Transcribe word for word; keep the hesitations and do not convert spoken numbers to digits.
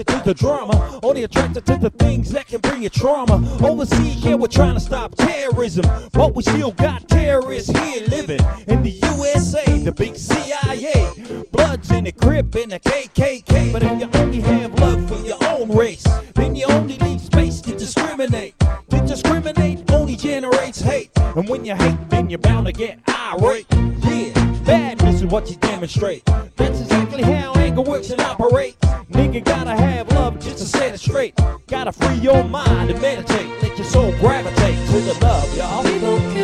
attracted to the drama, only attracted to the things that can bring you trauma. Overseas, yeah, we're trying to stop terrorism, but we still got terrorists here living in the U S A, the big C I A. Bloods in the Crip and the K K K. But if you only have love for your own race, then you only leave space to discriminate. To discriminate only generates hate, and when you hate, then you're bound to get irate. Yeah, badness is what you demonstrate. That's exactly how anger works and operates. Nigga gotta have love just to set it straight. Gotta free your mind and meditate. Let your soul gravitate to the love, y'all.